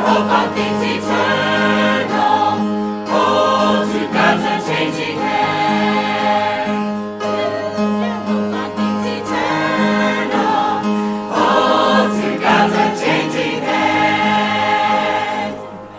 hope on things eternal, hold to God's unchanging hand. Hope on things eternal, hold to God's unchanging hand.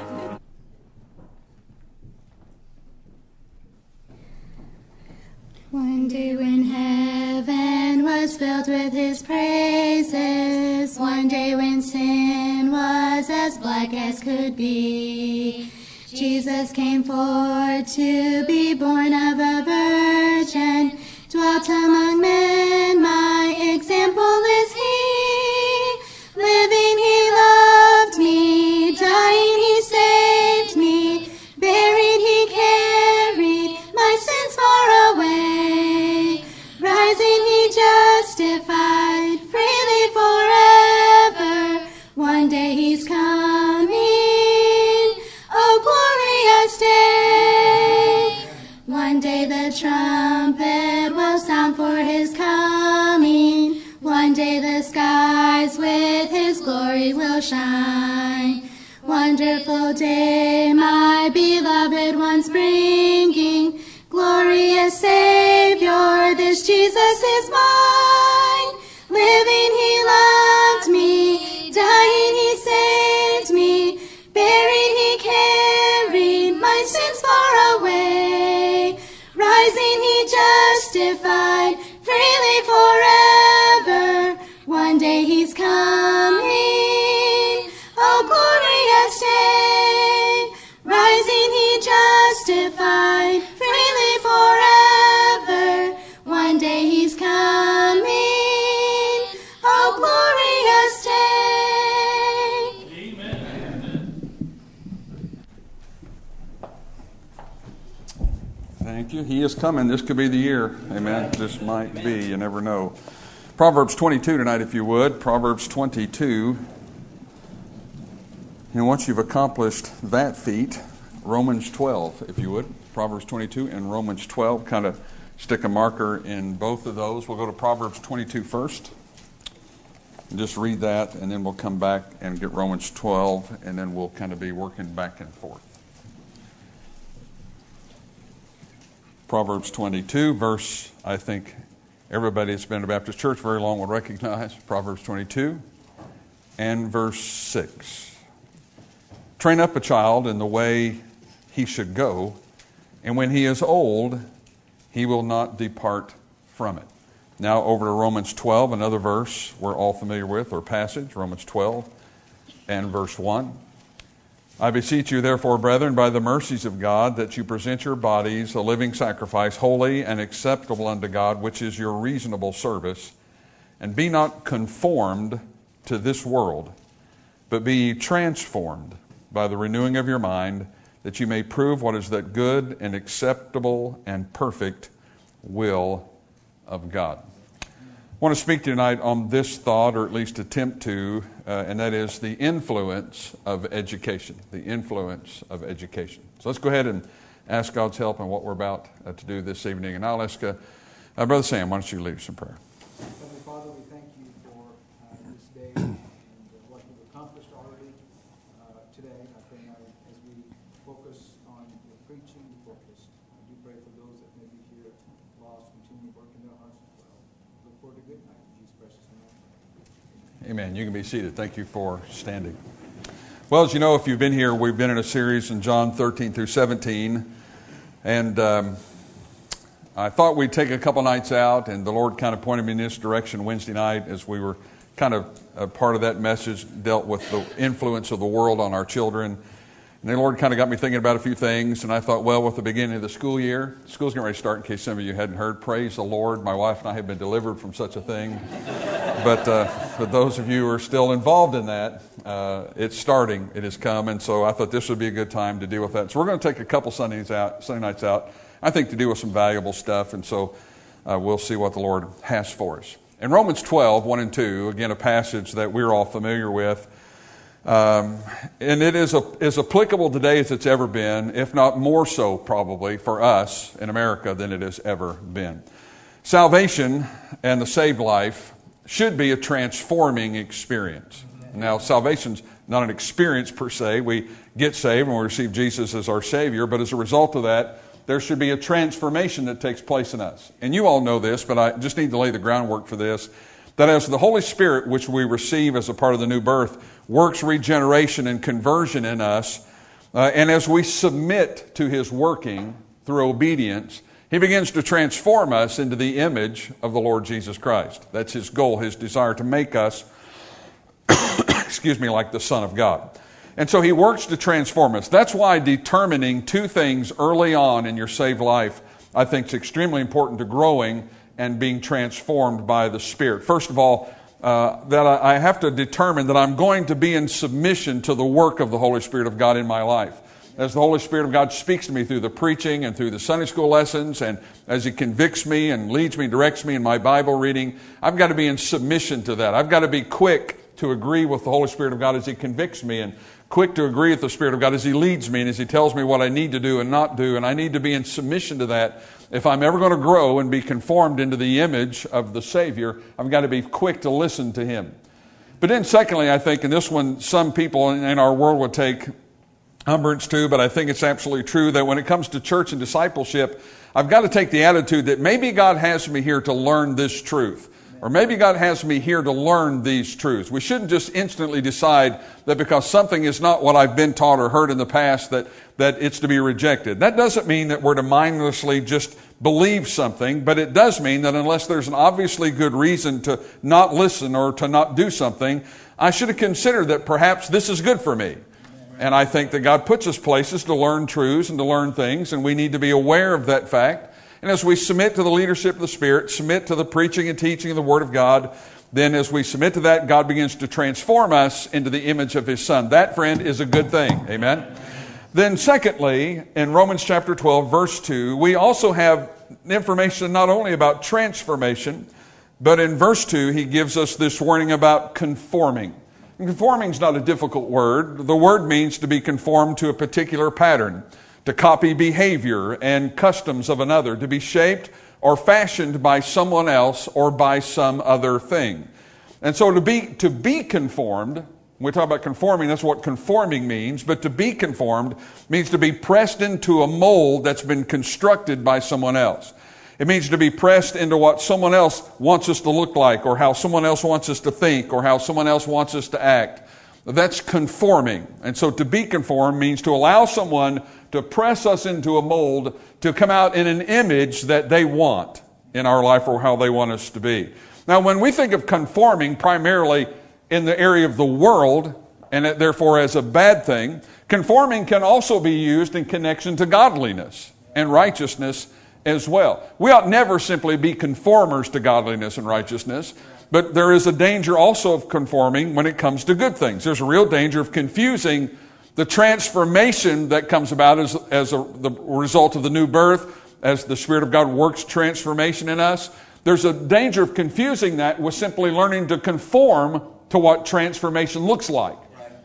One day when heaven was filled with his praises, one day when sin was as black as could be, Jesus came forth to be born of a virgin, dwelt among men, my example is he. Living he loved me, dying he saved me, buried he carried my sins far away, rising he justified freely forever. One day he's coming, oh glorious day. One day the trumpet will sound for his coming. One day the skies with his glory will shine. Wonderful day, my beloved ones bringing. Glorious Savior, this Jesus is mine. Living he loved me, dying he saved me, buried he carried my sins far away, rising he justified freely forever. One day he's coming, oh glorious day, rising he justified freely forever. One day he's coming, oh glorious day. Amen. Thank you. He is coming. This could be the year. Amen. This might be. You never know. Proverbs 22 tonight, if you would. Proverbs 22. And once you've accomplished that feat, Romans 12, if you would. Proverbs 22 and Romans 12. Kind of stick a marker in both of those. We'll go to Proverbs 22 first. And just read that, and then we'll come back and get Romans 12, and then we'll kind of be working back and forth. Proverbs 22, verse, I think everybody that's been to Baptist Church very long will recognize. Proverbs 22 and verse 6. Train up a child in the way he should go, and when he is old, he will not depart from it. Now over to Romans 12, another verse we're all familiar with, or passage, Romans 12 and verse 1. I beseech you, therefore, brethren, by the mercies of God, that you present your bodies a living sacrifice, holy and acceptable unto God, which is your reasonable service. And be not conformed to this world, but be ye transformed by the renewing of your mind, that you may prove what is that good and acceptable and perfect will of God. I want to speak tonight on this thought, or at least attempt to, and that is the influence of education. The influence of education. So let's go ahead and ask God's help in what we're about to do this evening. And I'll ask Brother Sam, why don't you lead us in prayer? Heavenly Father, we thank you for this day and what you've accomplished already today. I pray now as we focus on the preaching, focus. I do pray for those that may be here lost, continue working their hearts as well. Look forward to good night in Jesus' precious name. Amen. You can be seated. Thank you for standing. Well, as you know, if you've been here, we've been in a series in John 13 through 17. And I thought we'd take a couple nights out, and the Lord kind of pointed me in this direction Wednesday night as we were kind of a part of that message, dealt with the influence of the world on our children. And the Lord kind of got me thinking about a few things, and I thought, well, with the beginning of the school year, school's getting ready to start in case some of you hadn't heard. Praise the Lord. My wife and I have been delivered from such a thing. But for those of you who are still involved in that, it's starting. It has come, and so I thought this would be a good time to deal with that. So we're going to take a couple Sunday nights out, I think, to deal with some valuable stuff, and so we'll see what the Lord has for us. In Romans 12, 1 and 2, again, a passage that we're all familiar with, and it is as applicable today as it's ever been, if not more so probably for us in America than it has ever been. Salvation and the saved life should be a transforming experience. Now, salvation's not an experience per se. We get saved and we receive Jesus as our Savior, but as a result of that, there should be a transformation that takes place in us. And you all know this, but I just need to lay the groundwork for this, that as the Holy Spirit, which we receive as a part of the new birth, works regeneration and conversion in us, and as we submit to His working through obedience, He begins to transform us into the image of the Lord Jesus Christ. That's His goal, His desire to make us, like the Son of God. And so He works to transform us. That's why determining two things early on in your saved life, I think, is extremely important to growing and being transformed by the Spirit. First of all, that I have to determine that I'm going to be in submission to the work of the Holy Spirit of God in my life. As the Holy Spirit of God speaks to me through the preaching and through the Sunday school lessons, and as He convicts me and leads me, directs me in my Bible reading, I've got to be in submission to that. I've got to be quick to agree with the Holy Spirit of God as He convicts me, and quick to agree with the Spirit of God as He leads me and as He tells me what I need to do and not do. And I need to be in submission to that. If I'm ever going to grow and be conformed into the image of the Savior, I've got to be quick to listen to Him. But then secondly, I think, and this one some people in our world would take umbrance to, but I think it's absolutely true, that when it comes to church and discipleship, I've got to take the attitude that maybe God has me here to learn this truth. Or maybe God has me here to learn these truths. We shouldn't just instantly decide that because something is not what I've been taught or heard in the past that it's to be rejected. That doesn't mean that we're to mindlessly just believe something, but it does mean that unless there's an obviously good reason to not listen or to not do something, I should have considered that perhaps this is good for me. And I think that God puts us places to learn truths and to learn things, and we need to be aware of that fact. And as we submit to the leadership of the Spirit, submit to the preaching and teaching of the Word of God, then as we submit to that, God begins to transform us into the image of His Son. That, friend, is a good thing. Amen? Then secondly, in Romans chapter 12, verse 2, we also have information not only about transformation, but in verse 2, he gives us this warning about conforming. And conforming is not a difficult word. The word means to be conformed to a particular pattern, to copy behavior and customs of another, to be shaped or fashioned by someone else or by some other thing. And so to be conformed, when we talk about conforming, that's what conforming means, but to be conformed means to be pressed into a mold that's been constructed by someone else. It means to be pressed into what someone else wants us to look like, or how someone else wants us to think, or how someone else wants us to act. That's conforming. And so to be conformed means to allow someone to press us into a mold to come out in an image that they want in our life or how they want us to be. Now, when we think of conforming primarily in the area of the world, and therefore as a bad thing, conforming can also be used in connection to godliness and righteousness as well. We ought never simply be conformers to godliness and righteousness, but there is a danger also of conforming when it comes to good things. There's a real danger of confusing the transformation that comes about as the result of the new birth, as the Spirit of God works transformation in us. There's a danger of confusing that with simply learning to conform to what transformation looks like.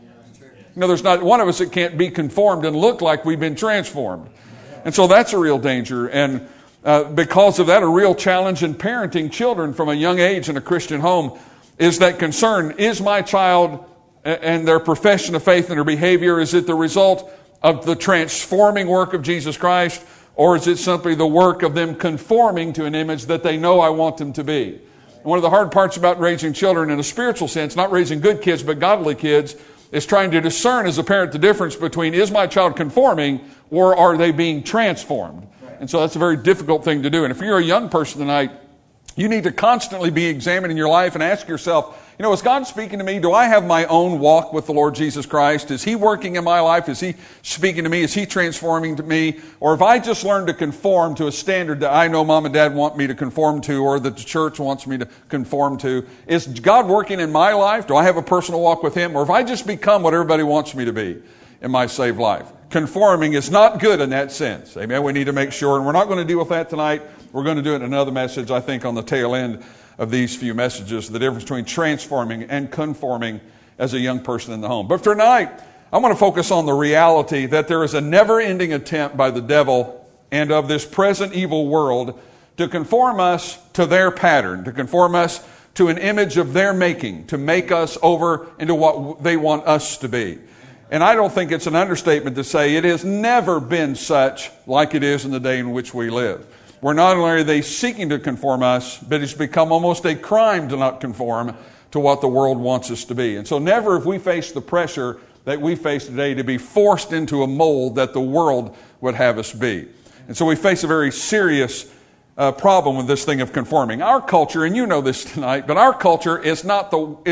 You know, there's not one of us that can't be conformed and look like we've been transformed. And so that's a real danger. And because of that, a real challenge in parenting children from a young age in a Christian home is that concern. Is my child and their profession of faith and their behavior, is it the result of the transforming work of Jesus Christ, or is it simply the work of them conforming to an image that they know I want them to be? And one of the hard parts about raising children in a spiritual sense, not raising good kids but godly kids, is trying to discern as a parent the difference between is my child conforming or are they being transformed? And so that's a very difficult thing to do. And if you're a young person tonight, you need to constantly be examining your life and ask yourself, you know, is God speaking to me? Do I have my own walk with the Lord Jesus Christ? Is He working in my life? Is He speaking to me? Is He transforming to me? Or have I just learned to conform to a standard that I know Mom and Dad want me to conform to, or that the church wants me to conform to? Is God working in my life? Do I have a personal walk with Him? Or have I just become what everybody wants me to be in my saved life? Conforming is not good in that sense. Amen. We need to make sure, and we're not going to deal with that tonight. We're going to do it in another message, I think, on the tail end of these few messages, the difference between transforming and conforming as a young person in the home. But tonight, I want to focus on the reality that there is a never-ending attempt by the devil and of this present evil world to conform us to their pattern, to conform us to an image of their making, to make us over into what they want us to be. And I don't think it's an understatement to say it has never been such like it is in the day in which we live. Where not only are they seeking to conform us, but it's become almost a crime to not conform to what the world wants us to be. And so never have we faced the pressure that we face today to be forced into a mold that the world would have us be. And so we face a very serious problem with this thing of conforming. Our culture, and you know this tonight, but our culture is not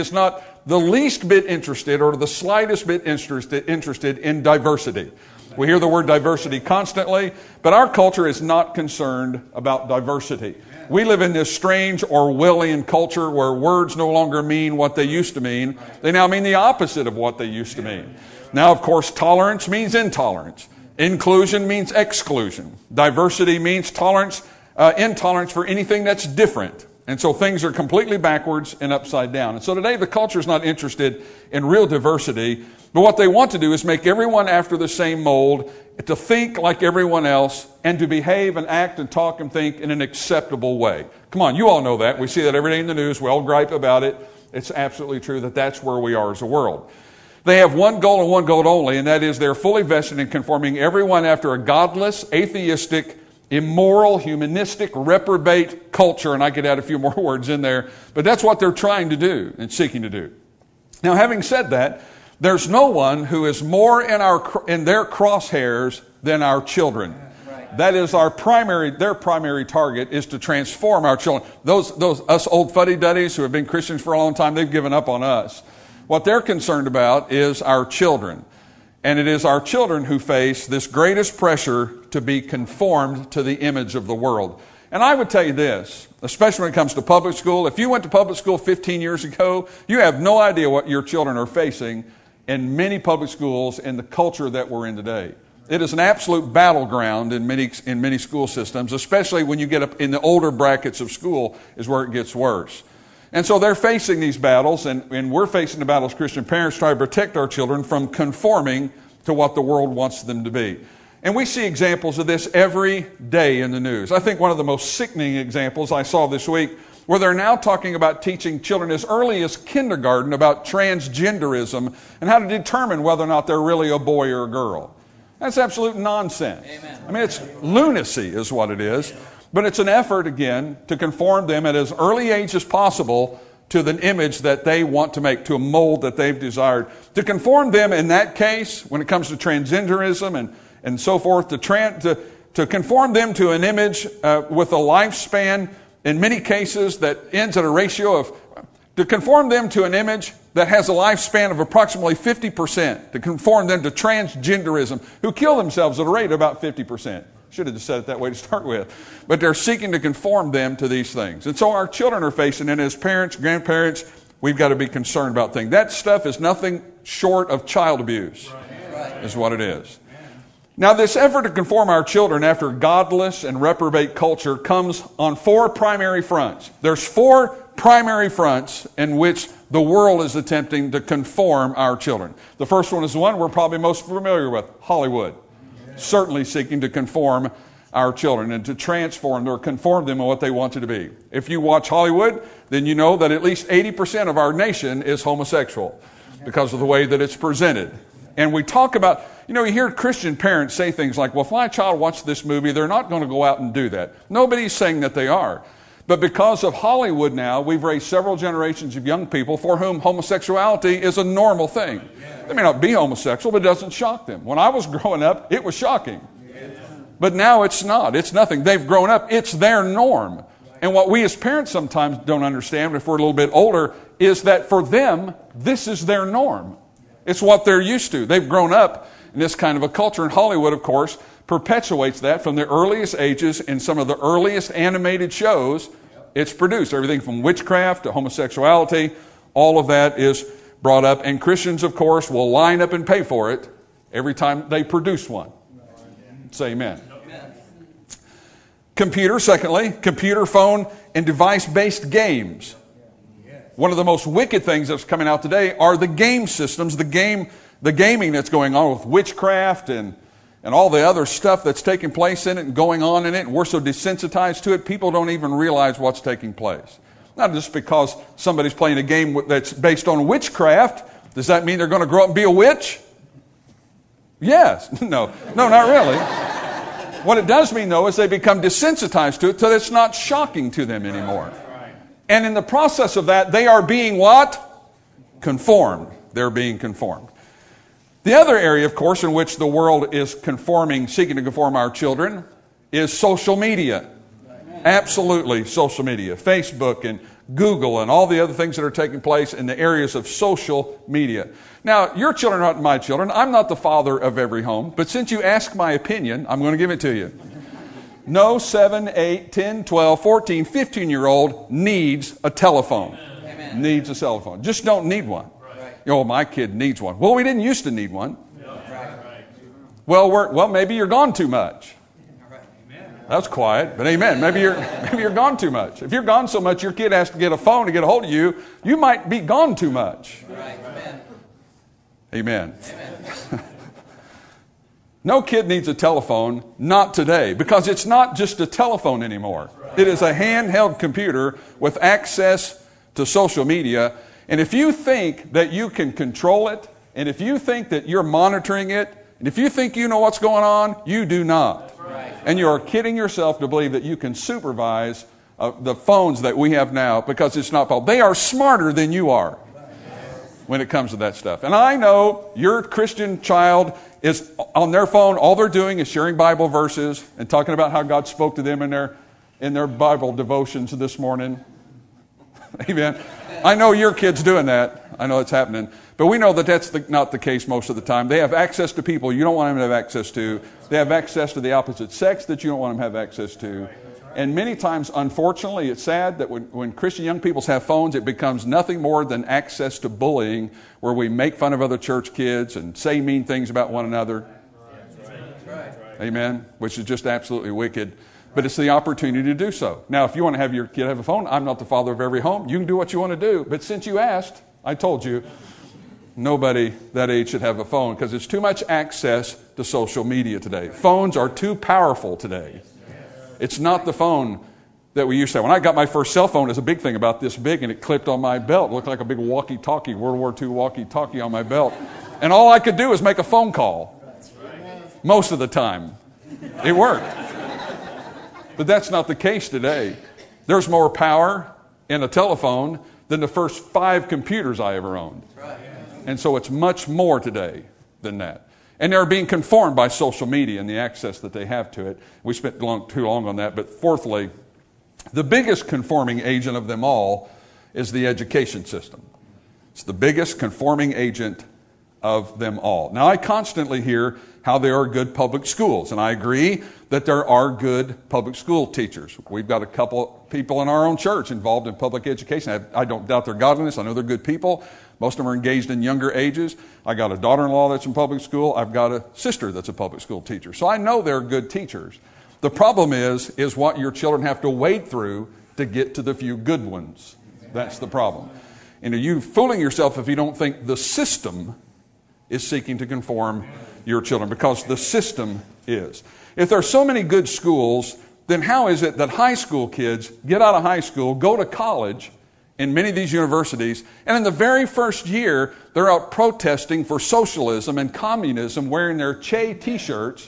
the least bit interested or the slightest bit interested in diversity. We hear the word diversity constantly, but our culture is not concerned about diversity. We live in this strange Orwellian culture where words no longer mean what they used to mean. They now mean the opposite of what they used to mean. Now, of course, tolerance means intolerance. Inclusion means exclusion. Diversity means intolerance for anything that's different. And so things are completely backwards and upside down. And so today the culture is not interested in real diversity, but what they want to do is make everyone after the same mold, to think like everyone else, and to behave and act and talk and think in an acceptable way. Come on, you all know that. We see that every day in the news. We all gripe about it. It's absolutely true that that's where we are as a world. They have one goal and one goal only, and that is they're fully vested in conforming everyone after a godless, atheistic, immoral, humanistic, reprobate culture, and I could add a few more words in there, but that's what they're trying to do and seeking to do. Now, having said that, there's no one who is more in their crosshairs than our children. That is their primary target is to transform our children. Those us old fuddy-duddies who have been Christians for a long time, they've given up on us. What they're concerned about is our children. And it is our children who face this greatest pressure to be conformed to the image of the world. And I would tell you this, especially when it comes to public school. If you went to public school 15 years ago, you have no idea what your children are facing in many public schools in the culture that we're in today. It is an absolute battleground in many school systems, especially when you get up in the older brackets of school is where it gets worse. And so they're facing these battles, and we're facing the battle as Christian parents trying to protect our children from conforming to what the world wants them to be. And we see examples of this every day in the news. I think one of the most sickening examples I saw this week, where they're now talking about teaching children as early as kindergarten about transgenderism and how to determine whether or not they're really a boy or a girl. That's absolute nonsense. Amen. I mean, it's lunacy is what it is. But it's an effort, again, to conform them at as early age as possible to the image that they want to make, to a mold that they've desired. To conform them in that case, when it comes to transgenderism and so forth, to conform them to an image with a lifespan, in many cases, that ends at a ratio of, to conform them to an image that has a lifespan of approximately 50%, to conform them to transgenderism, who kill themselves at a rate of about 50%. Should have just said it that way to start with. But they're seeking to conform them to these things. And so our children are facing, and as parents, grandparents, we've got to be concerned about things. That stuff is nothing short of child abuse, is what it is. Now, this effort to conform our children after godless and reprobate culture comes on four primary fronts. There's four primary fronts in which the world is attempting to conform our children. The first one is the one we're probably most familiar with, Hollywood. Certainly seeking to conform our children and to transform or conform them to what they want it to be. If you watch Hollywood, then you know that at least 80% of our nation is homosexual because of the way that it's presented. And we talk about, you hear Christian parents say things like, well, if my child watched this movie, they're not going to go out and do that. Nobody's saying that they are. But because of Hollywood now, we've raised several generations of young people for whom homosexuality is a normal thing. They may not be homosexual, but it doesn't shock them. When I was growing up, it was shocking. But now it's not. It's nothing. They've grown up. It's their norm. And what we as parents sometimes don't understand, if we're a little bit older, is that for them, this is their norm. It's what they're used to. They've grown up in this kind of a culture. And Hollywood, of course, perpetuates that from the earliest ages in some of the earliest animated shows it's produced. Everything from witchcraft to homosexuality, all of that is brought up. And Christians, of course, will line up and pay for it every time they produce one. Say amen. Computer, secondly, computer, phone, and device-based games. One of the most wicked things that's coming out today are the game systems, the gaming that's going on with witchcraft and all the other stuff that's taking place in it and going on in it. And we're so desensitized to it, people don't even realize what's taking place. Not just because somebody's playing a game that's based on witchcraft. Does that mean they're going to grow up and be a witch? Yes. No, not really. What it does mean, though, is they become desensitized to it so that it's not shocking to them anymore. And in the process of that, they are being what? Conformed. They're being conformed. The other area, of course, in which the world is seeking to conform our children is social media. Absolutely, social media. Facebook and Google and all the other things that are taking place in the areas of social media. Now, your children are not my children. I'm not the father of every home. But since you ask my opinion, I'm going to give it to you. No 7, 8, 10, 12, 14, 15-year-old needs a telephone. Amen. Needs a cell phone. Just don't need one. Oh, my kid needs one. Well, we didn't used to need one. Well, maybe you're gone too much. That's quiet, but amen. Maybe you're gone too much. If you're gone so much, your kid has to get a phone to get a hold of you. You might be gone too much. Amen. No kid needs a telephone, not today, because it's not just a telephone anymore. It is a handheld computer with access to social media. And if you think that you can control it, and if you think that you're monitoring it, and if you think you know what's going on, you do not. And you are kidding yourself to believe that you can supervise the phones that we have now, because it's not possible. They are smarter than you are when it comes to that stuff. And I know your Christian child is on their phone. All they're doing is sharing Bible verses and talking about how God spoke to them in their Bible devotions this morning. Amen. I know your kid's doing that. I know it's happening. But we know that that's not the case most of the time. They have access to people you don't want them to have access to. They have access to the opposite sex that you don't want them to have access to. And many times, unfortunately, it's sad that when Christian young people have phones, it becomes nothing more than access to bullying, where we make fun of other church kids and say mean things about one another. Amen? Which is just absolutely wicked. But it's the opportunity to do so. Now, if you want to have your kid have a phone, I'm not the father of every home. You can do what you want to do. But since you asked, I told you, nobody that age should have a phone, because it's too much access to social media today. Phones are too powerful today. It's not the phone that we used to have. When I got my first cell phone, it was a big thing about this big, and it clipped on my belt. It looked like a big walkie-talkie, World War II walkie-talkie on my belt. And all I could do was make a phone call. Most of the time. It worked. But that's not the case today. There's more power in a telephone than the first 5 computers I ever owned. And so it's much more today than that. And they're being conformed by social media and the access that they have to it. We spent too long on that. But fourthly, the biggest conforming agent of them all is the education system. It's the biggest conforming agent of them all. Now, I constantly hear how there are good public schools, and I agree that there are good public school teachers. We've got a couple people in our own church involved in public education. I don't doubt their godliness. I know they're good people. Most of them are engaged in younger ages. I got a daughter-in-law that's in public school. I've got a sister that's a public school teacher. So I know they're good teachers. The problem is what your children have to wade through to get to the few good ones. That's the problem. And you're fooling yourself if you don't think the system is seeking to conform your children, because the system is. If there are so many good schools, then how is it that high school kids get out of high school, go to college in many of these universities, and in the very first year, they're out protesting for socialism and communism, wearing their Che t-shirts,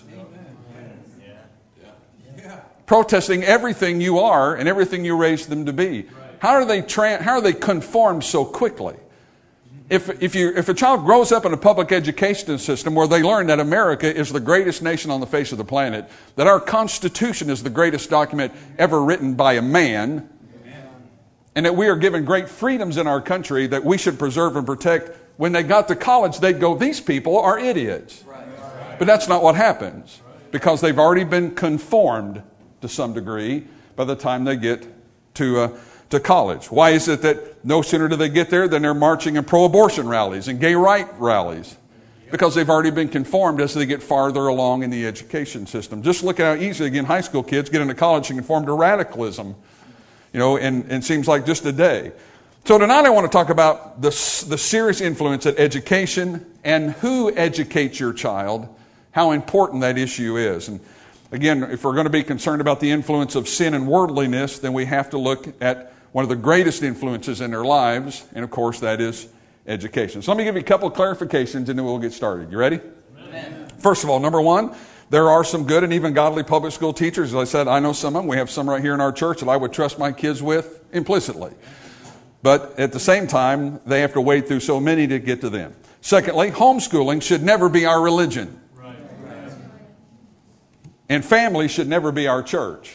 protesting everything you are and everything you raised them to be? How are they conformed so quickly? If a child grows up in a public education system where they learn that America is the greatest nation on the face of the planet, that our Constitution is the greatest document ever written by a man, and that we are given great freedoms in our country that we should preserve and protect, when they got to college, they'd go, these people are idiots. But that's not what happens, because they've already been conformed to some degree by the time they get to college. Why is it that no sooner do they get there than they're marching in pro-abortion rallies and gay right rallies? Because they've already been conformed as they get farther along in the education system. Just look at how easy, again, high school kids get into college and conform to radicalism, and it seems like just a day. So tonight I want to talk about the serious influence that education and who educates your child, how important that issue is. And again, if we're going to be concerned about the influence of sin and worldliness, then we have to look at one of the greatest influences in their lives, and of course that is education. So let me give you a couple of clarifications and then we'll get started. You ready? Amen. First of all, number one, there are some good and even godly public school teachers. As I said, I know some of them. We have some right here in our church that I would trust my kids with implicitly. But at the same time, they have to wade through so many to get to them. Secondly, homeschooling should never be our religion. Right. And family should never be our church.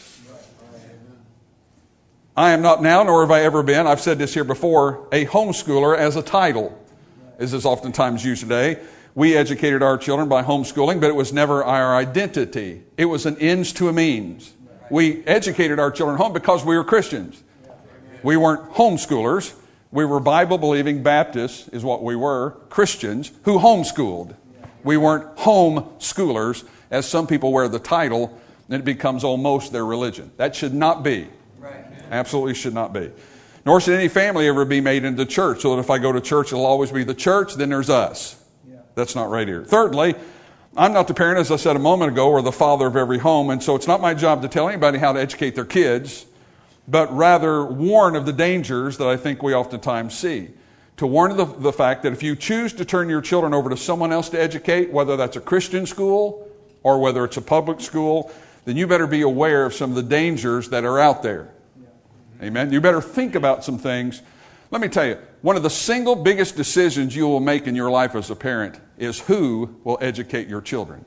I am not now, nor have I ever been, I've said this here before, a homeschooler as a title, as is oftentimes used today. We educated our children by homeschooling, but it was never our identity. It was an ends to a means. We educated our children home because we were Christians. We weren't homeschoolers. We were Bible-believing Baptists, is what we were, Christians who homeschooled. We weren't homeschoolers, as some people wear the title, and it becomes almost their religion. That should not be. Absolutely should not be. Nor should any family ever be made into church, so that if I go to church, it'll always be the church, then there's us. That's not right here. Thirdly, I'm not the parent, as I said a moment ago, or the father of every home, and so it's not my job to tell anybody how to educate their kids, but rather warn of the dangers that I think we oftentimes see. To warn of the fact that if you choose to turn your children over to someone else to educate, whether that's a Christian school or whether it's a public school, then you better be aware of some of the dangers that are out there. Amen. You better think about some things. Let me tell you, one of the single biggest decisions you will make in your life as a parent is who will educate your children.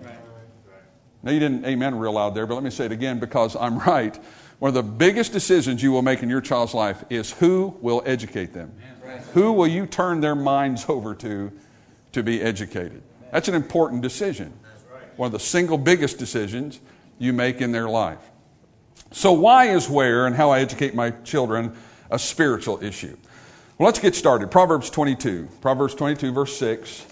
Now, you didn't amen real loud there, but let me say it again because I'm right. One of the biggest decisions you will make in your child's life is who will educate them. Who will you turn their minds over to be educated? That's an important decision. One of the single biggest decisions you make in their life. So why is where and how I educate my children a spiritual issue? Well, let's get started. Proverbs 22. Proverbs 22, verse 6.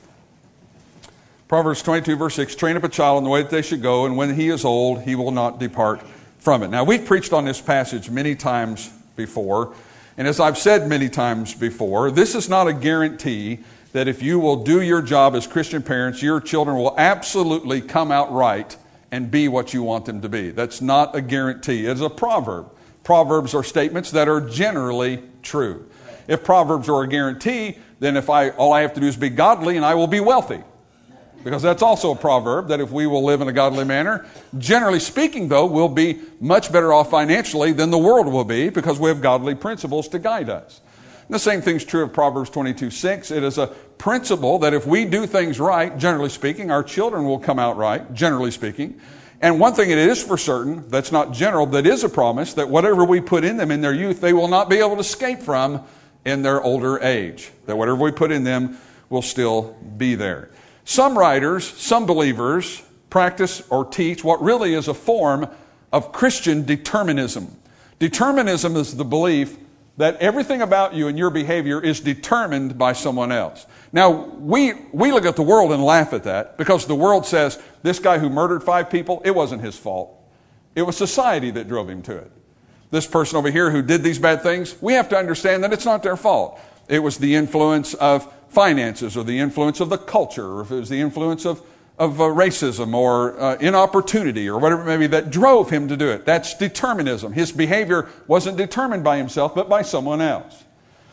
Proverbs 22, verse 6. Train up a child in the way that they should go, and when he is old, he will not depart from it. Now, we've preached on this passage many times before, and as I've said many times before, this is not a guarantee that if you will do your job as Christian parents, your children will absolutely come out right and be what you want them to be. That's not a guarantee. It's a proverb. Proverbs are statements that are generally true. If proverbs are a guarantee, then all I have to do is be godly and I will be wealthy. Because that's also a proverb, that if we will live in a godly manner, generally speaking, though, we'll be much better off financially than the world will be because we have godly principles to guide us. And the same thing's true of Proverbs 22:6. It is a principle that if we do things right, generally speaking, our children will come out right, generally speaking. And one thing it is for certain, that's not general, that is a promise, that whatever we put in them in their youth, they will not be able to escape from in their older age. That whatever we put in them will still be there. Some writers, some believers, practice or teach what really is a form of Christian determinism. Determinism is the belief that everything about you and your behavior is determined by someone else. Now, we look at the world and laugh at that because the world says, this guy who murdered 5 people, it wasn't his fault. It was society that drove him to it. This person over here who did these bad things, we have to understand that it's not their fault. It was the influence of finances or the influence of the culture, or if it was the influence of racism or inopportunity or whatever it may be that drove him to do it. That's determinism. His behavior wasn't determined by himself, but by someone else.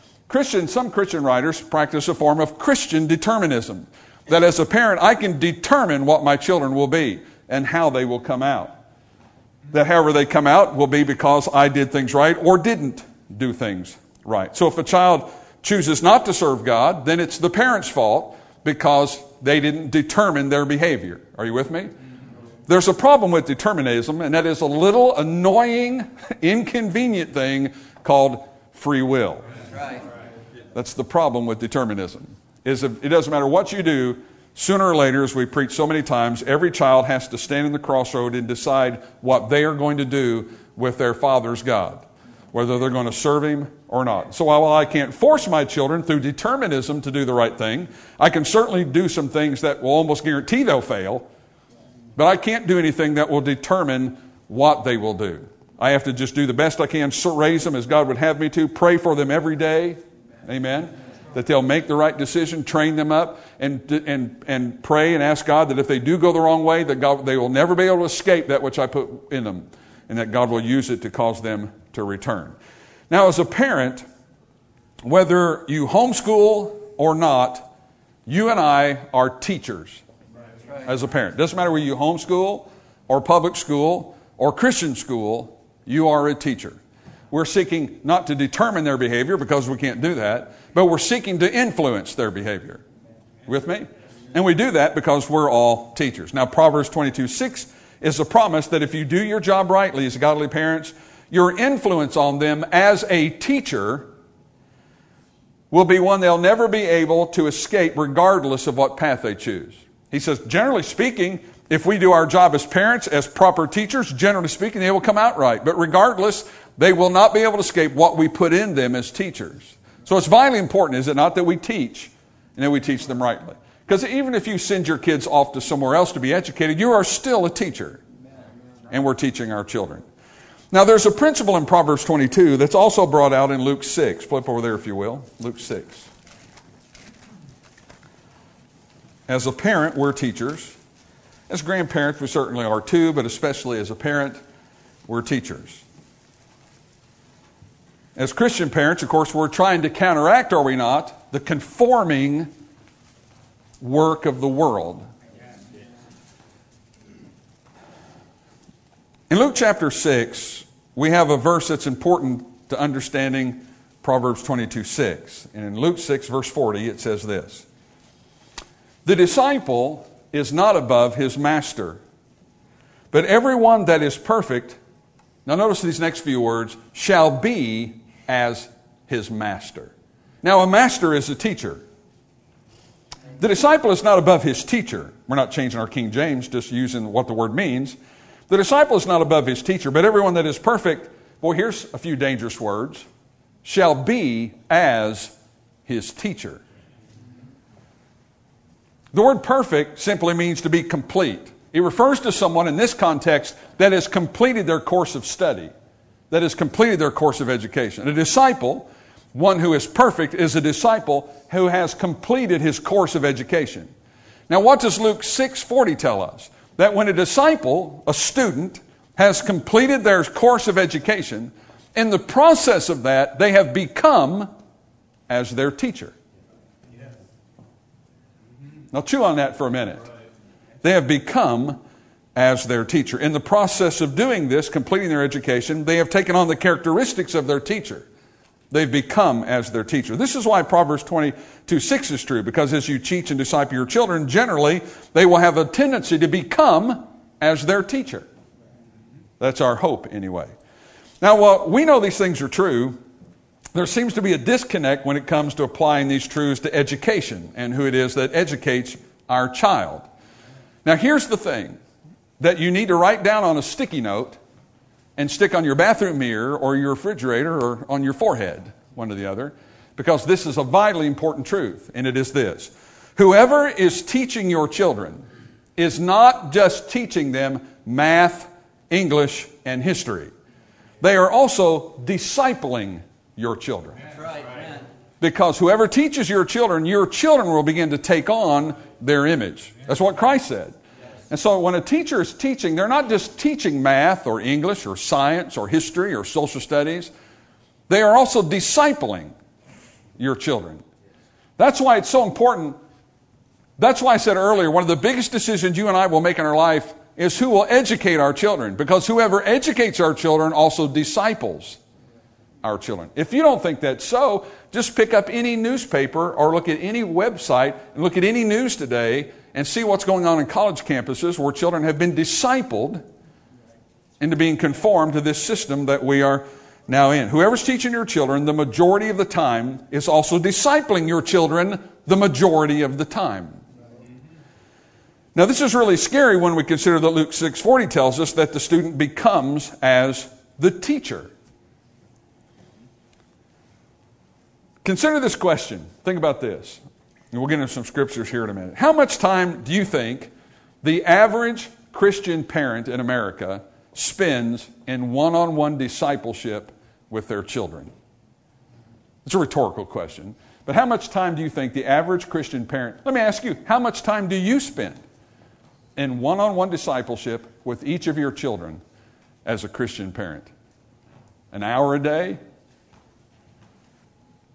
Some Christian writers practice a form of Christian determinism. That as a parent, I can determine what my children will be and how they will come out. That however they come out will be because I did things right or didn't do things right. So if a child chooses not to serve God, then it's the parent's fault because they didn't determine their behavior. Are you with me? There's a problem with determinism, and that is a little annoying, inconvenient thing called free will. That's the problem with determinism. It doesn't matter what you do, sooner or later, as we preach so many times, every child has to stand in the crossroad and decide what they are going to do with their father's God, whether they're going to serve him or not. So while I can't force my children through determinism to do the right thing, I can certainly do some things that will almost guarantee they'll fail, but I can't do anything that will determine what they will do. I have to just do the best I can, raise them as God would have me to, pray for them every day, amen, that they'll make the right decision, train them up, and pray and ask God that if they do go the wrong way, that they will never be able to escape that which I put in them, and that God will use it to cause them to return. Now, as a parent, whether you homeschool or not, you and I are teachers as a parent. Doesn't matter whether you homeschool or public school or Christian school, you are a teacher. We're seeking not to determine their behavior because we can't do that, but we're seeking to influence their behavior. With me? And we do that because we're all teachers. Now, Proverbs 22:6 is a promise that if you do your job rightly as godly parents, your influence on them as a teacher will be one they'll never be able to escape regardless of what path they choose. He says, generally speaking, if we do our job as parents, as proper teachers, generally speaking, they will come out right. But regardless, they will not be able to escape what we put in them as teachers. So it's vitally important, is it not, that we teach and that we teach them rightly? Because even if you send your kids off to somewhere else to be educated, you are still a teacher. And we're teaching our children. Now, there's a principle in Proverbs 22 that's also brought out in Luke 6. Flip over there, if you will. Luke 6. As a parent, we're teachers. As grandparents, we certainly are too, but especially as a parent, we're teachers. As Christian parents, of course, we're trying to counteract, are we not, the conforming work of the world. In Luke chapter 6, we have a verse that's important to understanding Proverbs 22:6. And in Luke 6, verse 40, it says this: "The disciple is not above his master, but everyone that is perfect," now notice these next few words, "shall be as his master." Now, a master is a teacher. The disciple is not above his teacher. We're not changing our King James, just using what the word means. The disciple is not above his teacher, but everyone that is perfect, boy, here's a few dangerous words, shall be as his teacher. The word perfect simply means to be complete. It refers to someone in this context that has completed their course of study, that has completed their course of education. A disciple, one who is perfect, is a disciple who has completed his course of education. Now, what does Luke 6:40 tell us? That when a disciple, a student, has completed their course of education, in the process of that, they have become as their teacher. Now, chew on that for a minute. They have become as their teacher. In the process of doing this, completing their education, they have taken on the characteristics of their teacher. They've become as their teacher. This is why Proverbs 22:6 is true, because as you teach and disciple your children, generally, they will have a tendency to become as their teacher. That's our hope, anyway. Now, while we know these things are true, there seems to be a disconnect when it comes to applying these truths to education and who it is that educates our child. Now, here's the thing that you need to write down on a sticky note and stick on your bathroom mirror or your refrigerator or on your forehead, one or the other, because this is a vitally important truth, and it is this: whoever is teaching your children is not just teaching them math, English, and history. They are also discipling your children. That's right, man. Because whoever teaches your children will begin to take on their image. That's what Christ said. And so when a teacher is teaching, they're not just teaching math or English or science or history or social studies. They are also discipling your children. That's why it's so important. That's why I said earlier, one of the biggest decisions you and I will make in our life is who will educate our children. Because whoever educates our children also disciples our children. If you don't think that's so, just pick up any newspaper or look at any website and look at any news today and see what's going on in college campuses where children have been discipled into being conformed to this system that we are now in. Whoever's teaching your children the majority of the time is also discipling your children the majority of the time. Now, this is really scary when we consider that Luke 6:40 tells us that the student becomes as the teacher. Consider this question. Think about this. And we'll get into some scriptures here in a minute. How much time do you think the average Christian parent in America spends in one-on-one discipleship with their children? It's a rhetorical question. But how much time do you think the average Christian parent, let me ask you, how much time do you spend in one-on-one discipleship with each of your children as a Christian parent? An hour a day?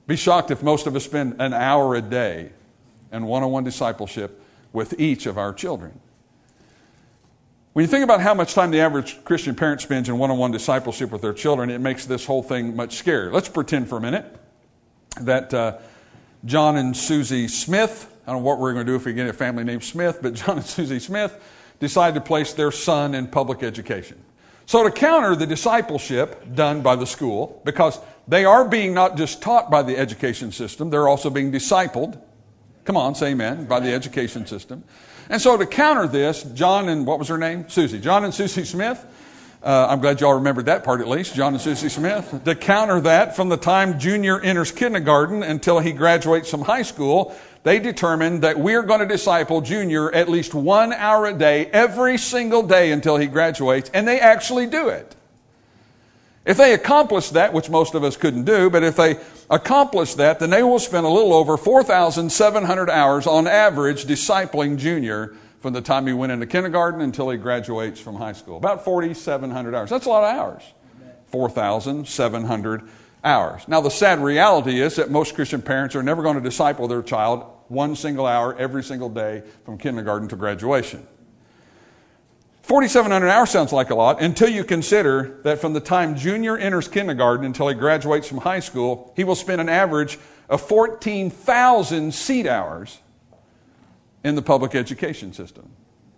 Be shocked if most of us spend an hour a day in one-on-one discipleship with each of our children. When you think about how much time the average Christian parent spends in one-on-one discipleship with their children, it makes this whole thing much scarier. Let's pretend for a minute that John and Susie Smith, I don't know what we're going to do if we get a family named Smith, but John and Susie Smith decide to place their son in public education. So to counter the discipleship done by the school, because they are being not just taught by the education system, they're also being discipled. Come on, say amen, by the education system. And so to counter this, John and, what was her name? Susie. John and Susie Smith. I'm glad y'all remembered that part at least, John and Susie Smith. To counter that, from the time Junior enters kindergarten until he graduates from high school, they determined that we're going to disciple Junior at least 1 hour a day, every single day until he graduates, and they actually do it. If they accomplish that, which most of us couldn't do, but if they accomplish that, then they will spend a little over 4,700 hours on average discipling Junior from the time he went into kindergarten until he graduates from high school. About 4,700 hours. That's a lot of hours. 4,700 hours. Now, the sad reality is that most Christian parents are never going to disciple their child 1 single hour every single day from kindergarten to graduation. 4,700 hours sounds like a lot until you consider that from the time Junior enters kindergarten until he graduates from high school, he will spend an average of 14,000 seat hours in the public education system.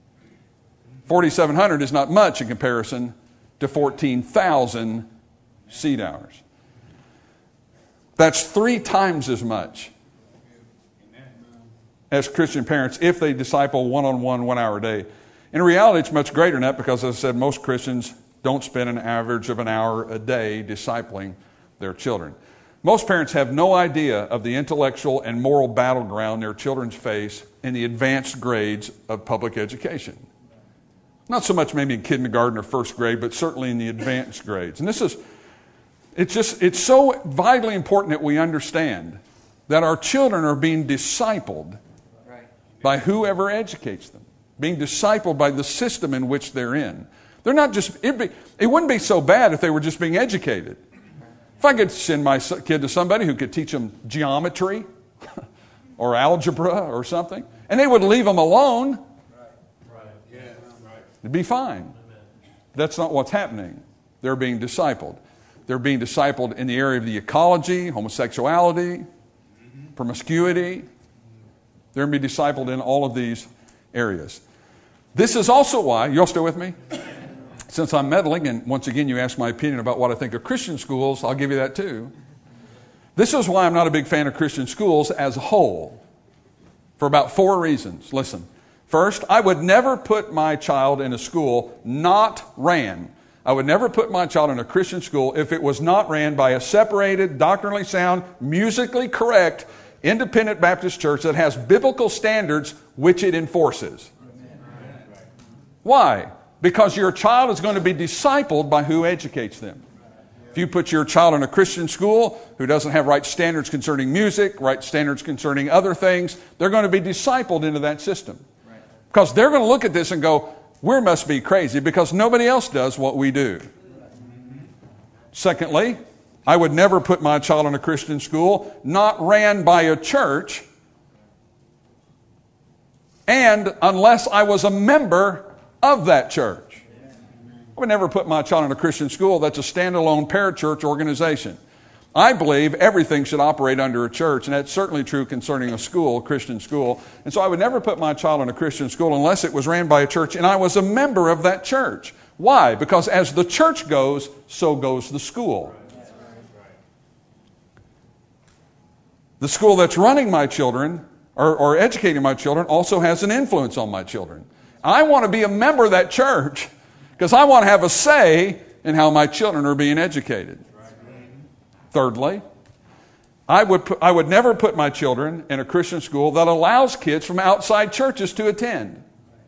4,700 is not much in comparison to 14,000 seat hours. That's 3 times as much as Christian parents if they disciple one-on-one 1 hour a day. In reality, it's much greater than that because, as I said, most Christians don't spend an average of an hour a day discipling their children. Most parents have no idea of the intellectual and moral battleground their children face in the advanced grades of public education. Not so much maybe in kindergarten or first grade, but certainly in the advanced grades. And it's so vitally important that we understand that our children are being discipled by whoever educates them, being discipled by the system in which they're in. They're not just, it wouldn't be so bad if they were just being educated. If I could send my kid to somebody who could teach them geometry or algebra or something, and they would leave them alone, it'd be fine. That's not what's happening. They're being discipled. They're being discipled in the area of the ecology, homosexuality, promiscuity. They're being discipled in all of these areas. This is also why, you all still with me? Since I'm meddling, and once again you asked my opinion about what I think of Christian schools, I'll give you that too. This is why I'm not a big fan of Christian schools as a whole, for about 4 reasons. Listen. First, I would never put my child in a school not ran. I would never put my child in a Christian school if it was not ran by a separated, doctrinally sound, musically correct, independent Baptist church that has biblical standards which it enforces. Why? Because your child is going to be discipled by who educates them. If you put your child in a Christian school who doesn't have right standards concerning music, right standards concerning other things, they're going to be discipled into that system. Because they're going to look at this and go, we must be crazy because nobody else does what we do. Secondly, I would never put my child in a Christian school not ran by a church, and unless I was a member of that church. I would never put my child in a Christian school that's a standalone parachurch organization. I believe everything should operate under a church, and that's certainly true concerning a school, a Christian school. And so I would never put my child in a Christian school unless it was ran by a church and I was a member of that church. Why? Because as the church goes, so goes the school. The school that's running my children or educating my children also has an influence on my children. I want to be a member of that church because I want to have a say in how my children are being educated. Thirdly, I would never put my children in a Christian school that allows kids from outside churches to attend.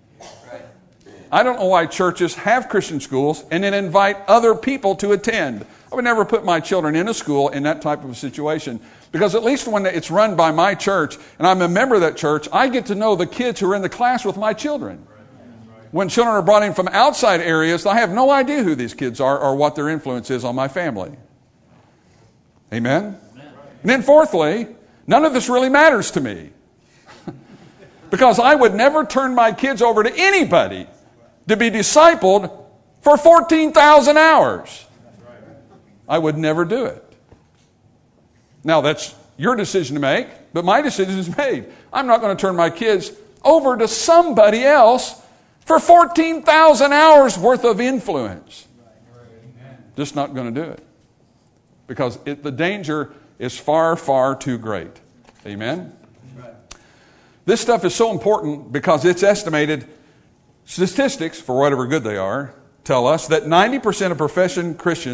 I don't know why churches have Christian schools and then invite other people to attend. I would never put my children in a school in that type of a situation because at least when it's run by my church and I'm a member of that church, I get to know the kids who are in the class with my children. When children are brought in from outside areas, I have no idea who these kids are or what their influence is on my family. Amen? And then fourthly, none of this really matters to me. Because I would never turn my kids over to anybody to be discipled for 14,000 hours. I would never do it. Now, that's your decision to make, but my decision is made. I'm not going to turn my kids over to somebody else for 14,000 hours worth of influence. Just not going to do it. Because the danger is far, far too great. Amen? This stuff is so important because it's estimated, statistics, for whatever good they are, tell us that 90% of professing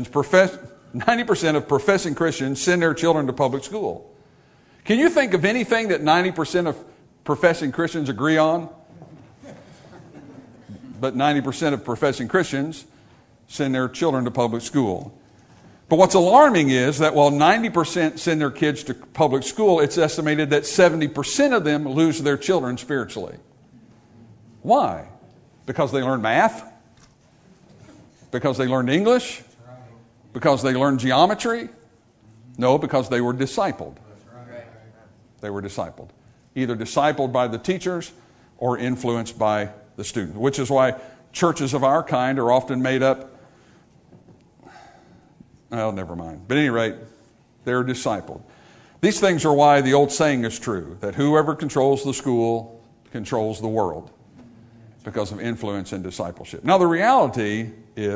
Christians send their children to public school. Can you think of anything that 90% of professing Christians agree on? But 90% of professing Christians send their children to public school. But what's alarming is that while 90% send their kids to public school, it's estimated that 70% of them lose their children spiritually. Why? Because they learned math? Because they learned English? Because they learned geometry? No, because they were discipled. They were discipled. Either discipled by the teachers or influenced by the students, which is why churches of our kind are often made up. Well, never mind. But at any rate, they're discipled. These things are why the old saying is true, that whoever controls the school controls the world, because of influence and discipleship. Now, the reality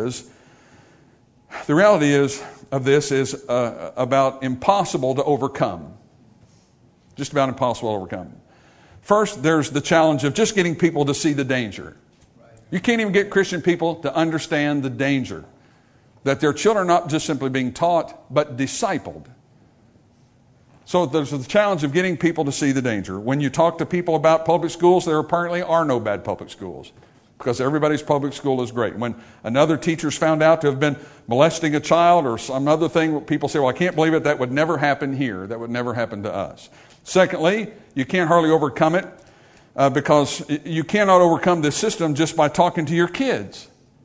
of this is about impossible to overcome. Just about impossible to overcome. First, there's the challenge of just getting people to see the danger. You can't even get Christian people to understand the danger. That their children are not just simply being taught, but discipled. So there's the challenge of getting people to see the danger. When you talk to people about public schools, there apparently are no bad public schools, because everybody's public school is great. When another teacher's found out to have been molesting a child or some other thing, people say, well, I can't believe it. That would never happen here. That would never happen to us. Secondly, you can't hardly overcome it because you cannot overcome this system just by talking to your kids.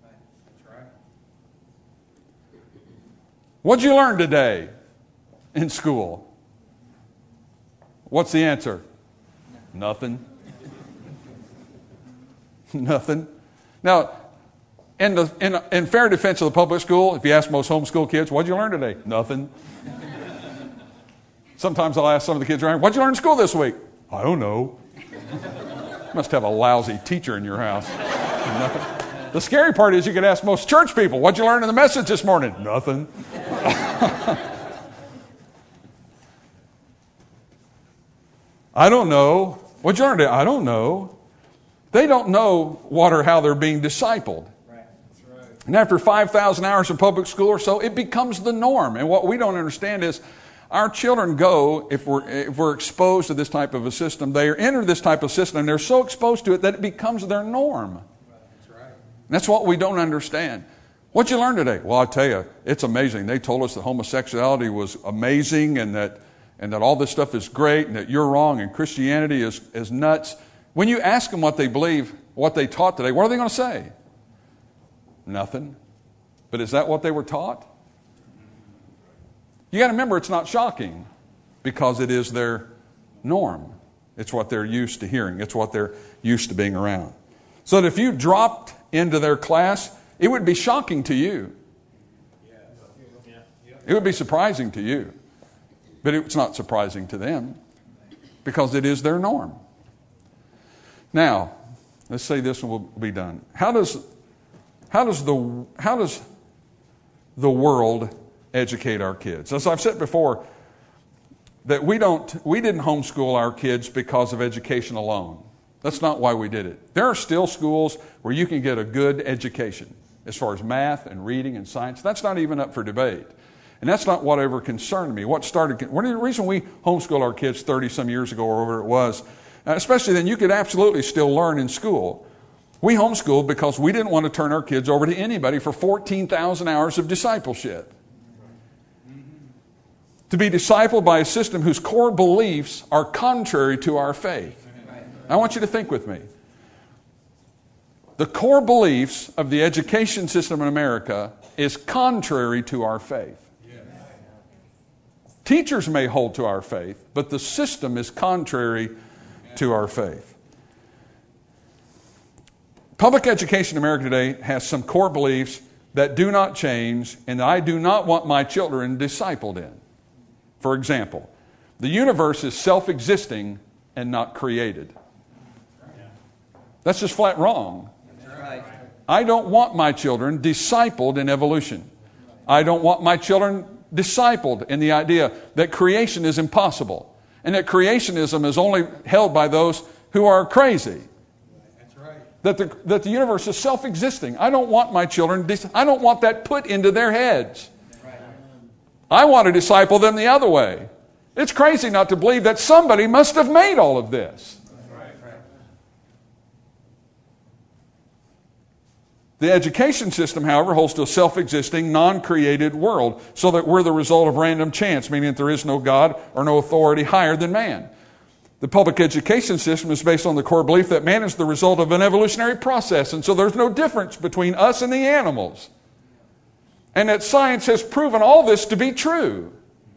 What'd you learn today in school? What's the answer? Nothing. Nothing. Now, in fair defense of the public school, if you ask most homeschool kids, what'd you learn today? Nothing. Sometimes I'll ask some of the kids around, what'd you learn in school this week? I don't know. Must have a lousy teacher in your house. Nothing. The scary part is you could ask most church people, what'd you learn in the message this morning? Nothing. I don't know. What'd you learn today? I don't know. They don't know what or how they're being discipled. Right. That's right. And after 5,000 hours of public school or so, it becomes the norm. And what we don't understand is our children go, if we're exposed to this type of a system, they enter this type of system and they're so exposed to it that it becomes their norm. That's what we don't understand. What'd you learn today? Well, I tell you, it's amazing. They told us that homosexuality was amazing and that all this stuff is great and that you're wrong and Christianity is nuts. When you ask them what they believe, what they taught today, what are they going to say? Nothing. But is that what they were taught? You got to remember, it's not shocking because it is their norm. It's what they're used to hearing. It's what they're used to being around. So that if you dropped into their class, it would be shocking to you. It would be surprising to you. But it's not surprising to them because it is their norm. Now, let's say this and we'll be done. How does the world educate our kids? As I've said before, that we didn't homeschool our kids because of education alone. That's not why we did it. There are still schools where you can get a good education as far as math and reading and science. That's not even up for debate. And that's not what ever concerned me. The reason we homeschooled our kids 30-some years ago or whatever it was, especially then, you could absolutely still learn in school. We homeschooled because we didn't want to turn our kids over to anybody for 14,000 hours of discipleship. To be discipled by a system whose core beliefs are contrary to our faith. I want you to think with me. The core beliefs of the education system in America is contrary to our faith. Teachers may hold to our faith, but the system is contrary to our faith. Public education in America today has some core beliefs that do not change and that I do not want my children discipled in. For example, the universe is self-existing and not created. That's just flat wrong. I don't want my children discipled in evolution. I don't want my children discipled in the idea that creation is impossible and that creationism is only held by those who are crazy. That the universe is self-existing. I don't want my children, I don't want that put into their heads. I want to disciple them the other way. It's crazy not to believe that somebody must have made all of this. The education system, however, holds to a self-existing, non-created world, so that we're the result of random chance, meaning that there is no God or no authority higher than man. The public education system is based on the core belief that man is the result of an evolutionary process, and so there's no difference between us and the animals. And that science has proven all this to be true.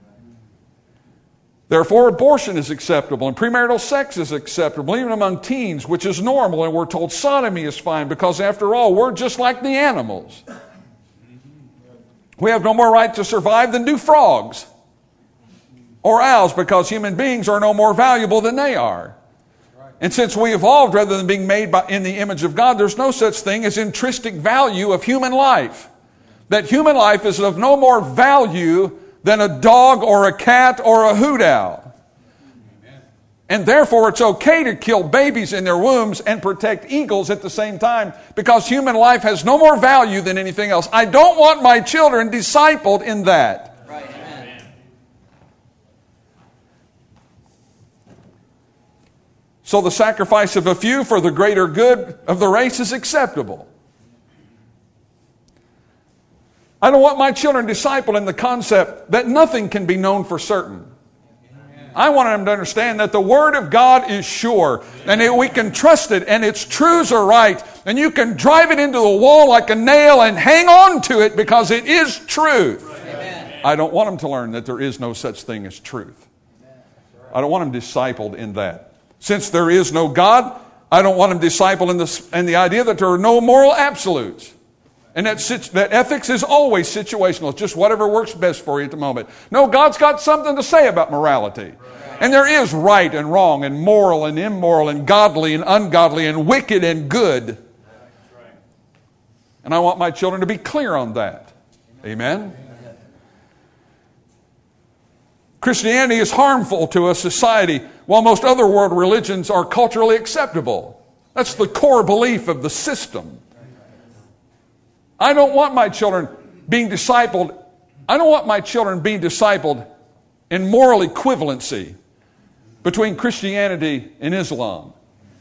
Therefore, abortion is acceptable, and premarital sex is acceptable, even among teens, which is normal, and we're told sodomy is fine, because after all, we're just like the animals. We have no more right to survive than do frogs or owls, because human beings are no more valuable than they are. And since we evolved rather than being made in the image of God, there's no such thing as intrinsic value of human life. That human life is of no more value than a dog or a cat or a hoot owl. And therefore it's okay to kill babies in their wombs and protect eagles at the same time, because human life has no more value than anything else. I don't want my children discipled in that. So the sacrifice of a few for the greater good of the race is acceptable. I don't want my children discipled in the concept that nothing can be known for certain. I want them to understand that the Word of God is sure, and that we can trust it, and its truths are right, and you can drive it into the wall like a nail and hang on to it because it is truth. Amen. I don't want them to learn that there is no such thing as truth. I don't want them discipled in that. Since there is no God, I don't want them discipled in the idea that there are no moral absolutes. And that ethics is always situational. It's just whatever works best for you at the moment. No, God's got something to say about morality. And there is right and wrong and moral and immoral and godly and ungodly and wicked and good. And I want my children to be clear on that. Amen? Christianity is harmful to a society, while most other world religions are culturally acceptable. That's the core belief of the system. I don't want my children being discipled. I don't want my children being discipled in moral equivalency between Christianity and Islam.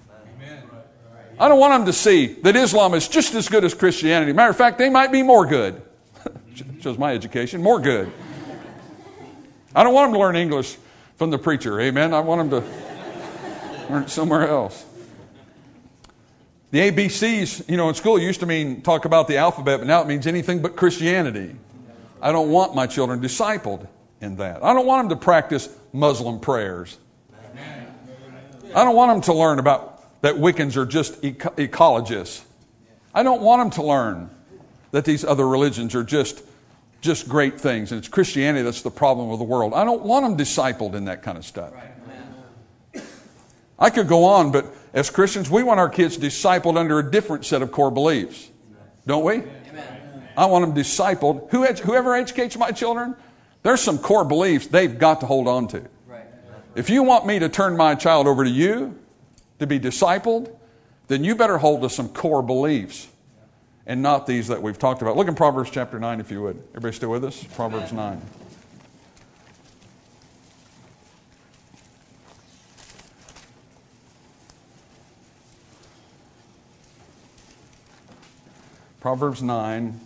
I don't want them to see that Islam is just as good as Christianity. Matter of fact, they might be more good. Shows my education, more good. I don't want them to learn English from the preacher. Amen. I want them to learn it somewhere else. The ABCs, in school used to mean talk about the alphabet, but now it means anything but Christianity. I don't want my children discipled in that. I don't want them to practice Muslim prayers. I don't want them to learn about that Wiccans are just ecologists. I don't want them to learn that these other religions are just great things, and it's Christianity that's the problem with the world. I don't want them discipled in that kind of stuff. I could go on, but as Christians, we want our kids discipled under a different set of core beliefs. Don't we? Amen. I want them discipled. Whoever educates my children, there's some core beliefs they've got to hold on to. If you want me to turn my child over to you to be discipled, then you better hold to some core beliefs and not these that we've talked about. Look in Proverbs chapter 9 if you would. Everybody still with us? Proverbs 9. Proverbs 9.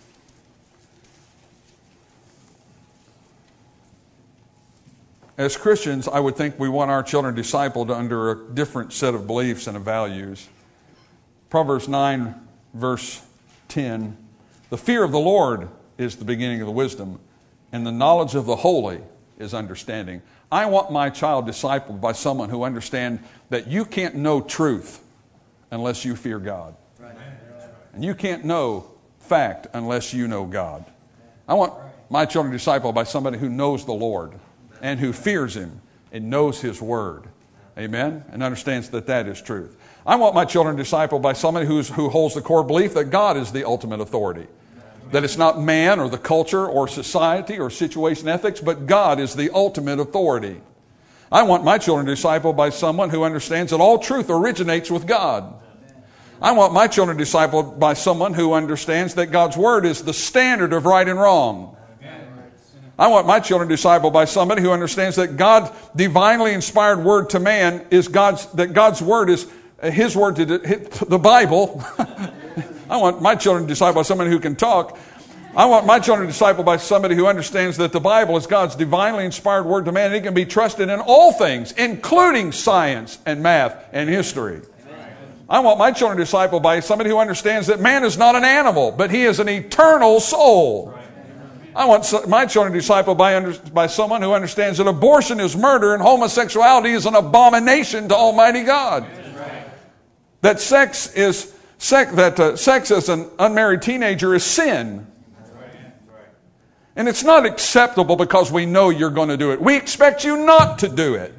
As Christians, I would think we want our children discipled under a different set of beliefs and of values. Proverbs 9, verse 10. The fear of the Lord is the beginning of the wisdom, and the knowledge of the holy is understanding. I want my child discipled by someone who understands that you can't know truth unless you fear God. And you can't know fact unless you know God. I want my children discipled by somebody who knows the Lord and who fears Him and knows His Word. Amen? And understands that that is truth. I want my children discipled by somebody who holds the core belief that God is the ultimate authority. That it's not man or the culture or society or situation ethics, but God is the ultimate authority. I want my children discipled by someone who understands that all truth originates with God. I want my children discipled by someone who understands that God's Word is the standard of right and wrong. I want my children discipled by somebody who understands that God's divinely inspired Word to man is that God's Word is His Word to the Bible. I want my children discipled by somebody who can talk. I want my children discipled by somebody who understands that the Bible is God's divinely inspired Word to man, and it can be trusted in all things, including science and math and history. I want my children discipled by somebody who understands that man is not an animal, but he is an eternal soul. I want my children discipled by someone who understands that abortion is murder and homosexuality is an abomination to Almighty God. That sex as an unmarried teenager is sin. And it's not acceptable because we know you're going to do it. We expect you not to do it.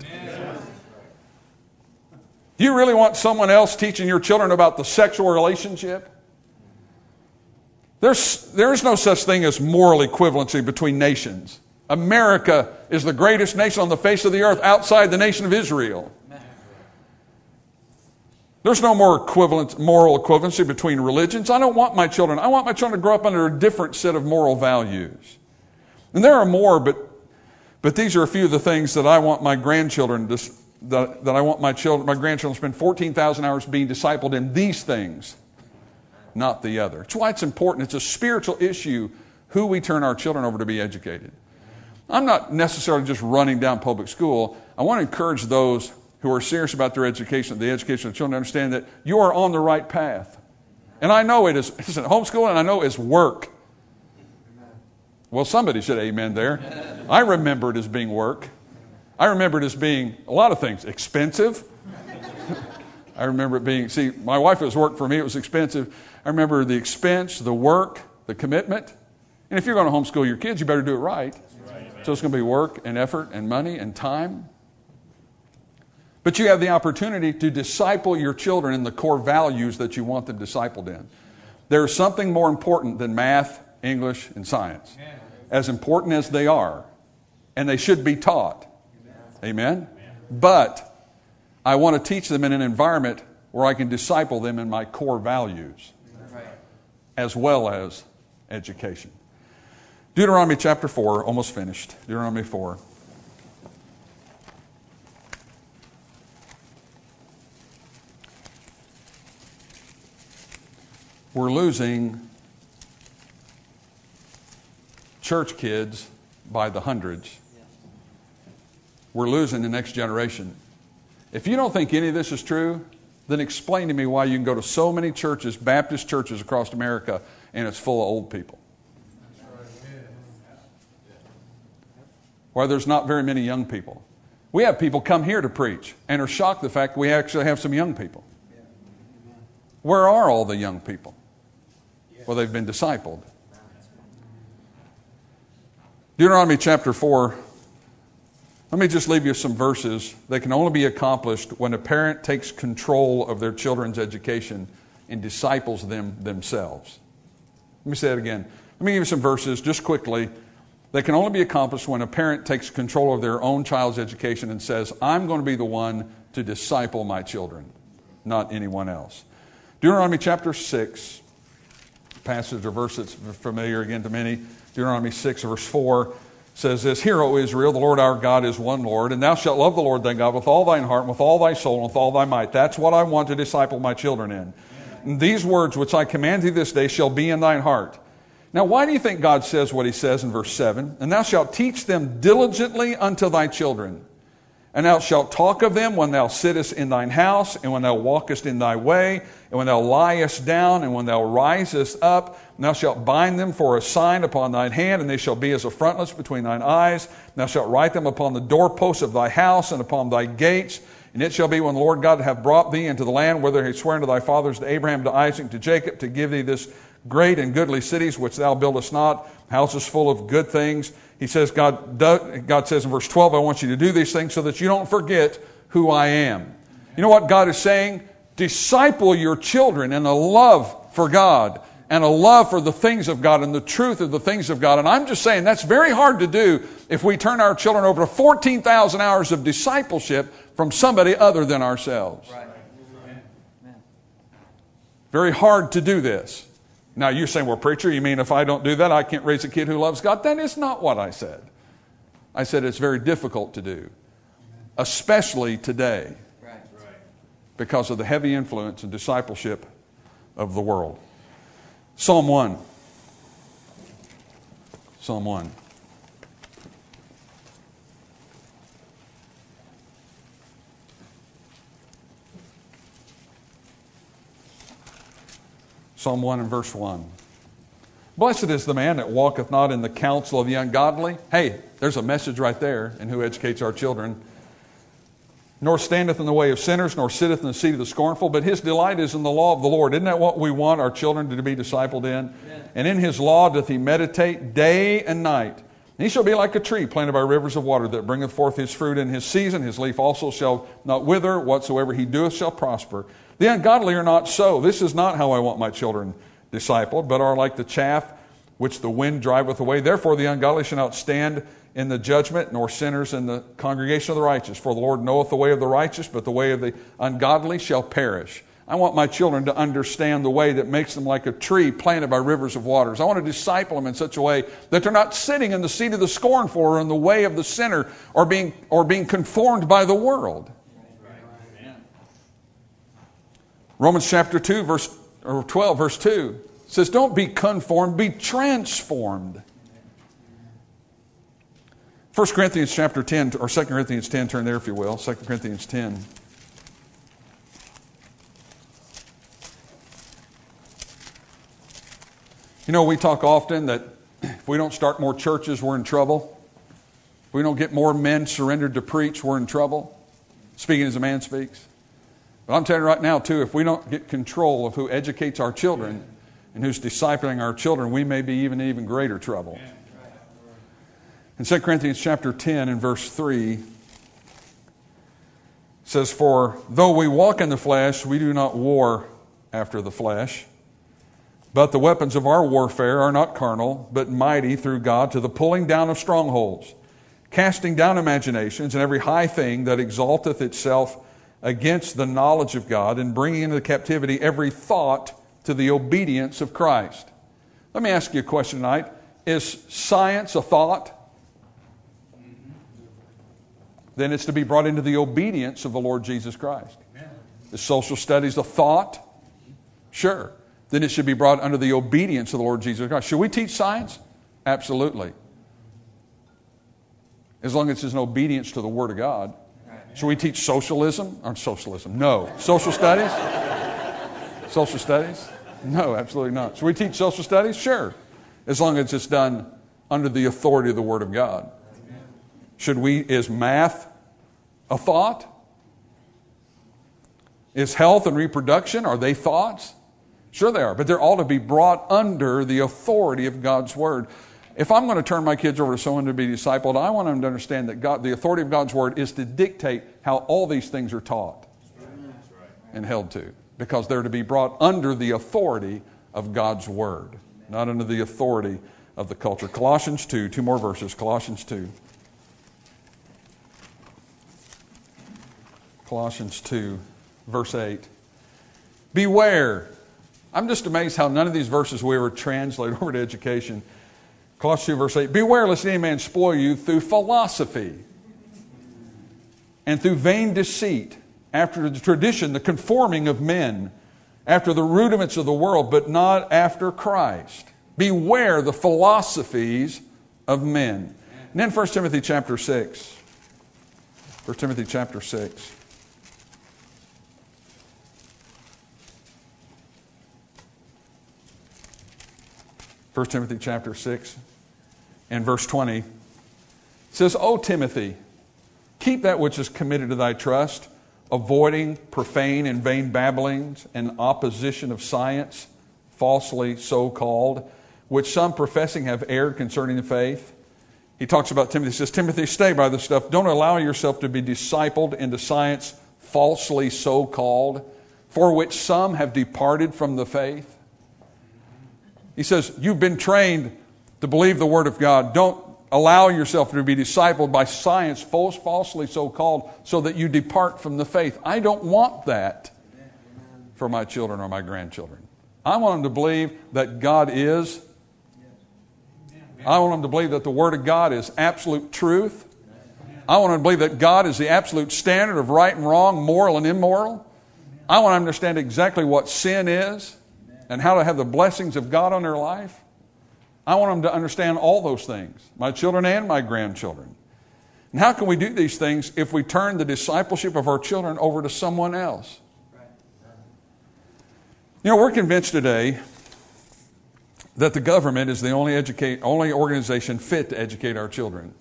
Do you really want someone else teaching your children about the sexual relationship? There is no such thing as moral equivalency between nations. America is the greatest nation on the face of the earth outside the nation of Israel. There's no more moral equivalency between religions. I want my children to grow up under a different set of moral values. And there are more, but these are a few of the things that I want my grandchildren that I want my grandchildren to spend 14,000 hours being discipled in these things, not the other. It's why it's important. It's a spiritual issue who we turn our children over to be educated. I'm not necessarily just running down public school. I want to encourage those who are serious about their education, the education of children, to understand that you are on the right path. And I know it's homeschooling, and I know it's work. Well, somebody said amen there. I remember it as being work. I remember it as being a lot of things. Expensive. I remember it being, my wife, it was work for me, it was expensive. I remember the expense, the work, the commitment. And if you're going to homeschool your kids, you better do it right. So it's going to be work and effort and money and time. But you have the opportunity to disciple your children in the core values that you want them discipled in. There's something more important than math, English, and science. As important as they are. And they should be taught. Amen? But I want to teach them in an environment where I can disciple them in my core values. As well as education. Deuteronomy chapter 4, almost finished. Deuteronomy 4. We're losing church kids by the hundreds. We're losing the next generation. If you don't think any of this is true, then explain to me why you can go to so many churches, Baptist churches across America, and it's full of old people. Why there's not very many young people. We have people come here to preach and are shocked at the fact that we actually have some young people. Where are all the young people? Well, they've been discipled. Deuteronomy chapter 4. Let me just leave you some verses that can only be accomplished when a parent takes control of their children's education and disciples them themselves. Let me say it again. Let me give you some verses just quickly that can only be accomplished when a parent takes control of their own child's education and says, I'm going to be the one to disciple my children, not anyone else. Deuteronomy chapter 6, passage or verse that's familiar again to many. Deuteronomy 6 verse 4 says this, Hear, O Israel, the Lord our God is one Lord, and thou shalt love the Lord thy God with all thine heart, and with all thy soul, and with all thy might. That's what I want to disciple my children in. And these words which I command thee this day shall be in thine heart. Now, why do you think God says what he says in verse 7? And thou shalt teach them diligently unto thy children, And thou shalt talk of them when thou sittest in thine house, and when thou walkest in thy way, and when thou liest down, and when thou risest up. And thou shalt bind them for a sign upon thine hand, and they shall be as a frontlets between thine eyes. And thou shalt write them upon the doorposts of thy house and upon thy gates. And it shall be when the Lord God hath brought thee into the land, whither he sware unto thy fathers, to Abraham, to Isaac, to Jacob, to give thee this great and goodly cities, which thou buildest not, houses full of good things. He says, God says in verse 12, I want you to do these things so that you don't forget who I am. You know what God is saying? Disciple your children in a love for God and a love for the things of God and the truth of the things of God. And I'm just saying that's very hard to do if we turn our children over to 14,000 hours of discipleship from somebody other than ourselves. Right. Very hard to do this. Now you're saying, well, preacher, you mean if I don't do that, I can't raise a kid who loves God? That is not what I said. I said it's very difficult to do, especially today, because of the heavy influence and discipleship of the world. Psalm 1. Psalm 1. Psalm 1 and verse 1. Blessed is the man that walketh not in the counsel of the ungodly. Hey, there's a message right there in who educates our children. Nor standeth in the way of sinners, nor sitteth in the seat of the scornful, but his delight is in the law of the Lord. Isn't that what we want our children to be discipled in? Amen. And in his law doth he meditate day and night. And he shall be like a tree planted by rivers of water, that bringeth forth his fruit in his season. His leaf also shall not wither. Whatsoever he doeth shall prosper. The ungodly are not so. This is not how I want my children discipled, but are like the chaff which the wind driveth away. Therefore the ungodly shall not stand in the judgment, nor sinners in the congregation of the righteous. For the Lord knoweth the way of the righteous, but the way of the ungodly shall perish. I want my children to understand the way that makes them like a tree planted by rivers of waters. I want to disciple them in such a way that they're not sitting in the seat of the scornful or in the way of the sinner or being conformed by the world. Romans chapter 2, verse 12, verse 2 says, don't be conformed, be transformed. 1 Corinthians chapter 10, or 2 Corinthians 10, turn there if you will, 2 Corinthians 10. You know, we talk often that if we don't start more churches, we're in trouble. If we don't get more men surrendered to preach, we're in trouble. Speaking as a man speaks. But I'm telling you right now, too, if we don't get control of who educates our children and who's discipling our children, we may be even greater trouble. In 2 Corinthians chapter 10 and verse 3, it says, for though we walk in the flesh, we do not war after the flesh. But the weapons of our warfare are not carnal, but mighty through God to the pulling down of strongholds, casting down imaginations and every high thing that exalteth itself against the knowledge of God, and bringing into captivity every thought to the obedience of Christ. Let me ask you a question tonight. Is science a thought? Then it's to be brought into the obedience of the Lord Jesus Christ. Is social studies a thought? Sure. Then it should be brought under the obedience of the Lord Jesus Christ. Should we teach science? Absolutely. As long as it's in obedience to the Word of God. Should we teach socialism? Or socialism? No. Social studies? Social studies? No, absolutely not. Should we teach social studies? Sure. As long as it's done under the authority of the Word of God. Is math a thought? Is health and reproduction, are they thoughts? Sure they are, but they're all to be brought under the authority of God's Word. If I'm going to turn my kids over to someone to be discipled, I want them to understand that the authority of God's Word is to dictate how all these things are taught and held to, because they're to be brought under the authority of God's Word, not under the authority of the culture. Colossians 2, two more verses, Colossians 2. Colossians 2, verse 8. Beware. I'm just amazed how none of these verses we ever translate over to education. Colossians 2, verse 8. Beware lest any man spoil you through philosophy and through vain deceit, after the tradition, the conforming of men, after the rudiments of the world, but not after Christ. Beware the philosophies of men. And then 1 Timothy chapter 6. 1 Timothy chapter 6. First Timothy chapter 6 and verse 20. It says, O Timothy, keep that which is committed to thy trust, avoiding profane and vain babblings and opposition of science, falsely so called, which some professing have erred concerning the faith. He talks about Timothy. He says, Timothy, stay by this stuff. Don't allow yourself to be discipled into science falsely so called, for which some have departed from the faith. He says, you've been trained to believe the Word of God. Don't allow yourself to be discipled by science falsely so called, so that you depart from the faith. I don't want that for my children or my grandchildren. I want them to believe that God is. I want them to believe that the Word of God is absolute truth. I want them to believe that God is the absolute standard of right and wrong, moral and immoral. I want them to understand exactly what sin is and how to have the blessings of God on their life. I want them to understand all those things, my children and my grandchildren. And how can we do these things if we turn the discipleship of our children over to someone else? You know, we're convinced today that the government is the only organization fit to educate our children.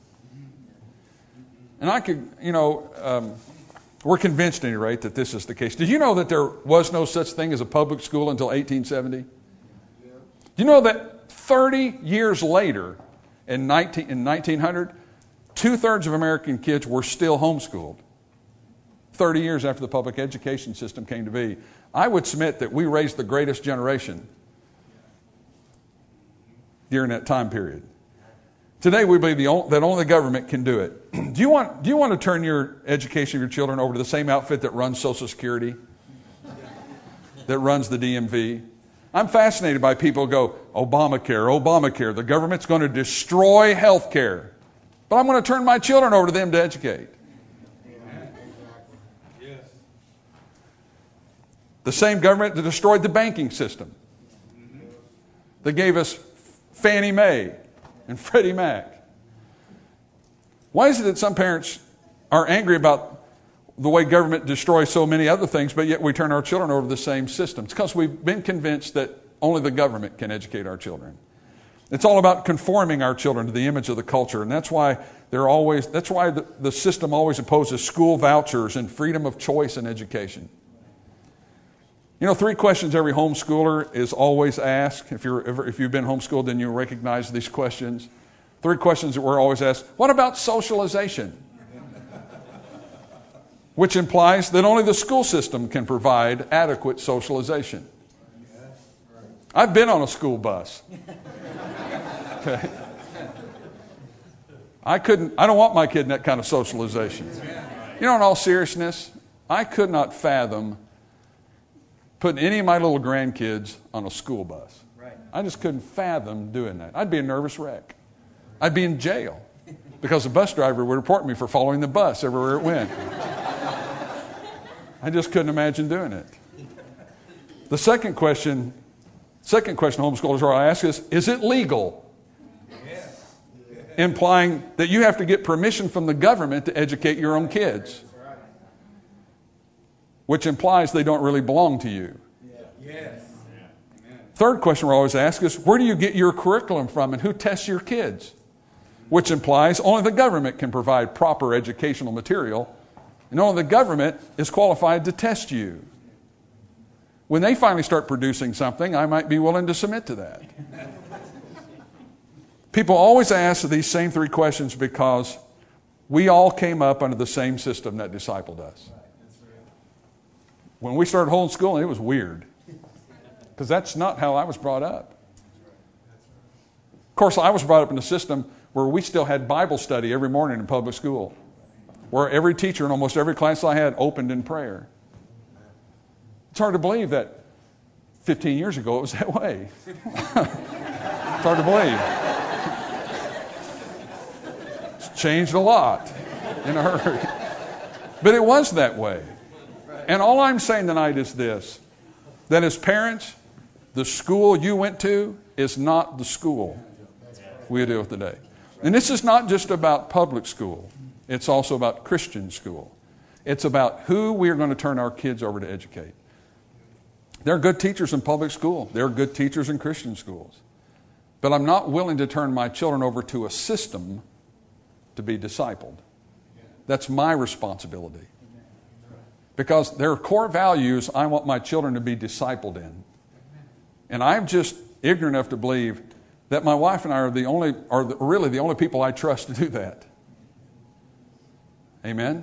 And we're convinced, at any rate, that this is the case. Did you know that there was no such thing as a public school until 1870? Do you know that 30 years later, in 1900, 2/3 of American kids were still homeschooled? 30 years after the public education system came to be. I would submit that we raised the greatest generation during that time period. Today we believe that only the government can do it. Do you want to turn your education of your children over to the same outfit that runs Social Security, that runs the DMV? I'm fascinated by people who go, Obamacare, the government's going to destroy health care. But I'm going to turn my children over to them to educate. Yes. The same government that destroyed the banking system, that gave us Fannie Mae and Freddie Mac. Why is it that some parents are angry about the way government destroys so many other things, but yet we turn our children over to the same system? It's because we've been convinced that only the government can educate our children. It's all about conforming our children to the image of the culture, and that's why the system always opposes school vouchers and freedom of choice in education. You know, 3 questions every homeschooler is always asked. If you've been homeschooled, then you'll recognize these questions. 3 questions that we're always asked. What about socialization? Which implies that only the school system can provide adequate socialization. I've been on a school bus. Okay. I don't want my kid in that kind of socialization. You know, in all seriousness, I could not fathom putting any of my little grandkids on a school bus. Right. I just couldn't fathom doing that. I'd be a nervous wreck. I'd be in jail because the bus driver would report me for following the bus everywhere it went. I just couldn't imagine doing it. The second question homeschoolers are asked is it legal? Yes. Implying that you have to get permission from the government to educate your own kids. Which implies they don't really belong to you. Yes. Third question we're always asked is, where do you get your curriculum from and who tests your kids? Which implies only the government can provide proper educational material, and only the government is qualified to test you. When they finally start producing something, I might be willing to submit to that. People always ask these same 3 questions because we all came up under the same system that discipled us. When we started homeschooling, it was weird because that's not how I was brought up. Of course, I was brought up in a system where we still had Bible study every morning in public school, where every teacher in almost every class I had opened in prayer. It's hard to believe that 15 years ago it was that way. It's hard to believe. It's changed a lot in a hurry. But it was that way. And all I'm saying tonight is this, that as parents, the school you went to is not the school we deal with today. And this is not just about public school. It's also about Christian school. It's about who we are going to turn our kids over to educate. There are good teachers in public school. There are good teachers in Christian schools. But I'm not willing to turn my children over to a system to be discipled. That's my responsibility. Because there are core values I want my children to be discipled in. And I'm just ignorant enough to believe that my wife and I are really the only people I trust to do that. Amen?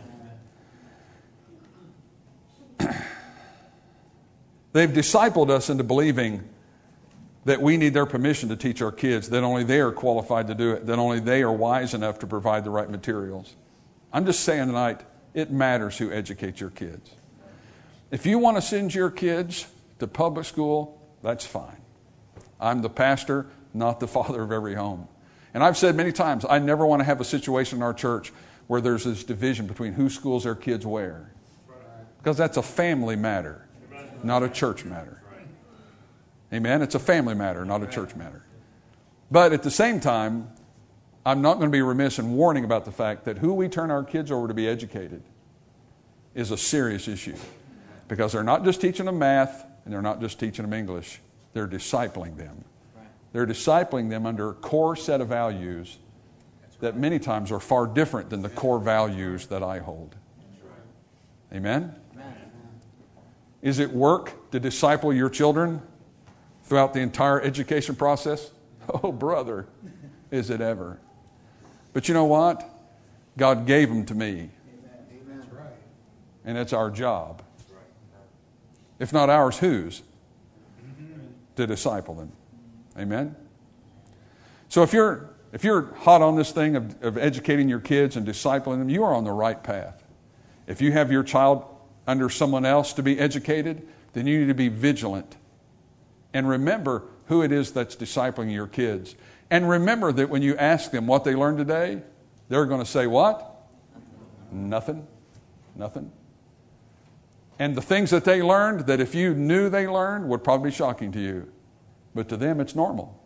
They've discipled us into believing that we need their permission to teach our kids, that only they are qualified to do it, that only they are wise enough to provide the right materials. I'm just saying tonight, it matters who educates your kids. If you want to send your kids to public school, that's fine. I'm the pastor, not the father of every home. And I've said many times, I never want to have a situation in our church where there's this division between who schools their kids where. Because that's a family matter, not a church matter. Amen? It's a family matter, not a church matter. But at the same time, I'm not going to be remiss in warning about the fact that who we turn our kids over to be educated is a serious issue. Because they're not just teaching them math and they're not just teaching them English. They're discipling them. They're discipling them under a core set of values that many times are far different than the core values that I hold. Amen? Is it work to disciple your children throughout the entire education process? Oh, brother, is it ever. But you know what? God gave them to me. And it's our job. If not ours, whose? To disciple them. Amen? So if you're hot on this thing of educating your kids and discipling them, you are on the right path. If you have your child under someone else to be educated, then you need to be vigilant. And remember who it is that's discipling your kids. And remember that when you ask them what they learned today, they're going to say what? Nothing. Nothing. And the things that they learned, that if you knew they learned, would probably be shocking to you. But to them, it's normal.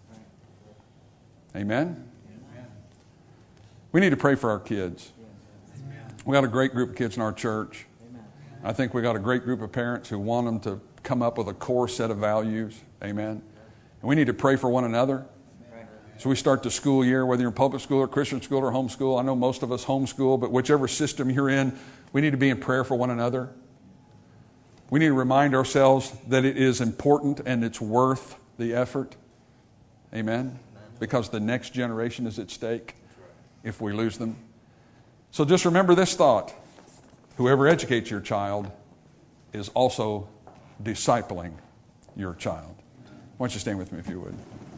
Amen? We need to pray for our kids. We got a great group of kids in our church. I think we got a great group of parents who want them to come up with a core set of values. Amen? And we need to pray for one another. So we start the school year, whether you're in public school or Christian school or homeschool. I know most of us homeschool, but whichever system you're in, we need to be in prayer for one another. We need to remind ourselves that it is important and it's worth the effort. Amen? Because the next generation is at stake if we lose them. So just remember this thought. Whoever educates your child is also discipling your child. Why don't you stand with me if you would.